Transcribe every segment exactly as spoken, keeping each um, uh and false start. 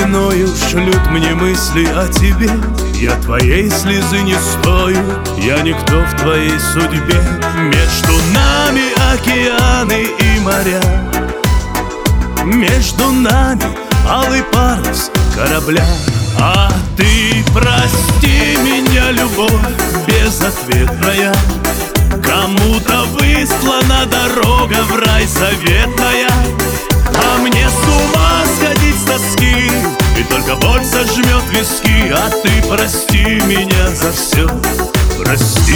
виною шлют мне мысли о тебе. Я твоей слезы не стою, я никто в твоей судьбе. Между нами океаны и моря, между нами алый парус корабля. А ты прости меня, любовь безответная, кому-то выслана дорога в рай заветная. А мне с ума сходить с тоски, и только боль сожмет виски. А ты прости меня за все, прости.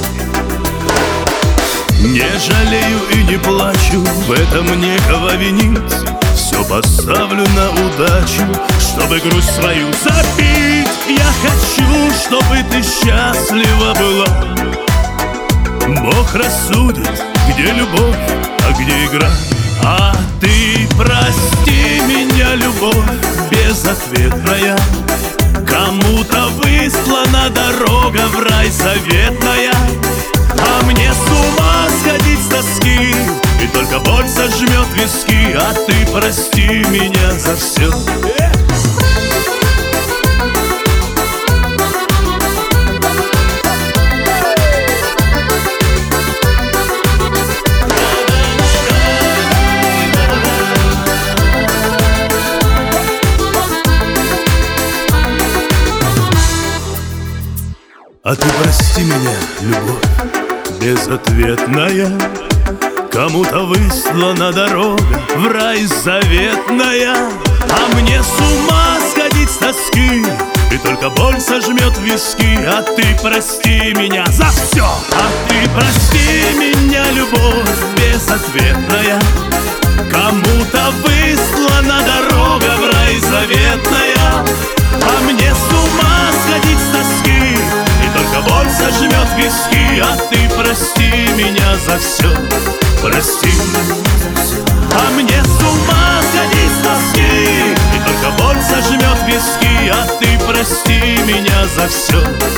Не жалею и не плачу, в этом некого винить. Все поставлю на удачу, чтобы грусть свою запить. Я хочу, чтобы ты счастлива была. Бог рассудит, где любовь, а где игра. А ты прости меня, любовь безответная, кому-то выслана дорога в рай заветная. А мне с ума сходить с тоски, и только боль сожмет виски. А ты прости меня за все. А ты прости меня, любовь безответная, кому-то выслана дорога в рай заветная. А мне с ума сходить с тоски, и только боль сожмет виски. А ты прости меня за все. А ты прости меня, любовь безответная, кому-то выслана дорога в рай заветная. А мне с ума сходить с тоски, и только боль сожмет виски. А ты прости меня за все, прости. А мне с ума сходить с тоски, и только боль сожмет виски. А ты прости меня за все.